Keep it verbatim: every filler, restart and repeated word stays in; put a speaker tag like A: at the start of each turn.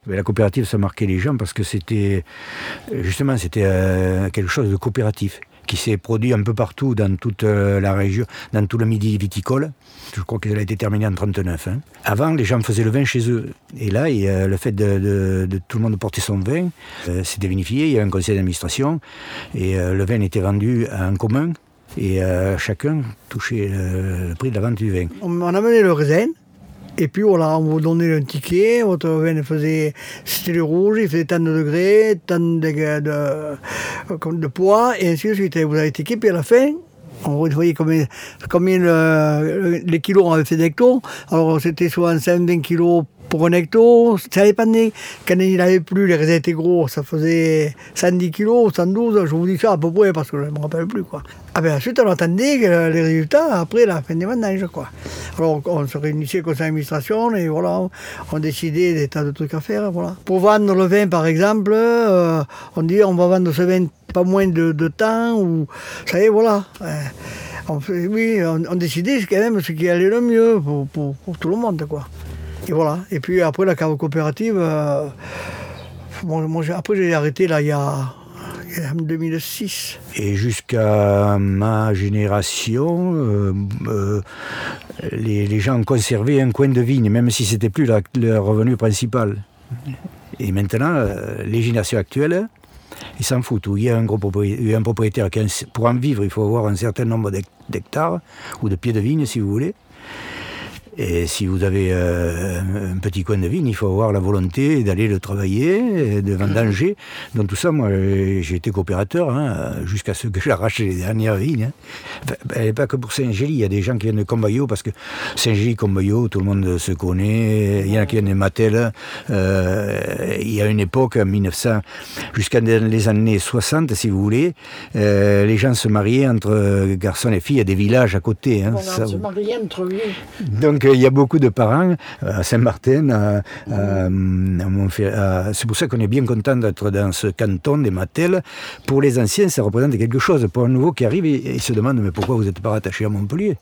A: La coopérative, ça marquait les gens parce que c'était, justement, c'était euh, quelque chose de coopératif qui s'est produit un peu partout dans toute la région, dans tout le midi viticole. Je crois qu'elle a été terminée en trente-neuf. Hein. Avant, les gens faisaient le vin chez eux. Et là, il y a le fait de, de, de tout le monde porter son vin, euh, c'était vinifié, il y avait un conseil d'administration, et euh, le vin était vendu en commun, et euh, chacun touchait le, le prix de la vente du vin.
B: On amenait le raisin, et puis voilà, on vous donnait un ticket, votre vin faisait, c'était le rouge, il faisait tant de degrés, tant de, de, de, de poids, et ainsi de suite. Et vous avez le ticket, puis à la fin, on voyait combien, combien le, les kilos on avait fait d'hecto. Alors c'était souvent cinq vingt kilos pour un hecto. Ça dépendait. Quand il n'avait plus, les raisins étaient gros, ça faisait cent dix kilos, cent douze. Je vous dis ça à peu près parce que je ne me rappelle plus. Quoi. Ah ben, ensuite, on attendait les résultats après la fin des vendanges. Quoi. Alors on se réunissait au conseil d'administration et voilà, on, on décidait des tas de trucs à faire. Voilà. Pour vendre le vin, par exemple, euh, on dit on va vendre ce vin pas moins de, de temps, ou vous savez, voilà. Euh, on, oui, on, on décidait quand même ce qui allait le mieux pour, pour, pour tout le monde, quoi. Et voilà. Et puis après, la cave coopérative, euh, bon, moi, après j'ai arrêté là il y a, en deux mille six.
A: Et jusqu'à ma génération, euh, euh, les, les gens conservaient un coin de vigne, même si c'était plus la, leur revenu principal. Et maintenant, euh, les générations actuelles, ils s'en foutent. Il y a un, gros propriétaire, un propriétaire qui, pour en vivre, il faut avoir un certain nombre d'hectares ou de pieds de vigne, si vous voulez. Et si vous avez euh, un petit coin de vigne, il faut avoir la volonté d'aller le travailler, de vendanger. Donc tout ça, moi, j'ai été coopérateur hein, jusqu'à ce que j'arrache les dernières vignes. Hein. Enfin, pas que pour Saint-Gély, il y a des gens qui viennent de Combayeau, parce que Saint-Gély, Combayeau, tout le monde se connaît. Il y en a qui viennent de Mattel. Euh, il y a une époque, en mille neuf cents, jusqu'à les années soixante, si vous voulez, euh, les gens se mariaient entre garçons et filles à des villages à côté. Hein,
B: on ça, se mariait entre lui.
A: Donc, il y a beaucoup de parents à Saint-Martin, à, à, à Montfer- à, c'est pour ça qu'on est bien content d'être dans ce canton des Mattel. Pour les anciens, ça représente quelque chose. Pour un nouveau qui arrive, il se demande mais pourquoi vous n'êtes pas rattaché à Montpellier ?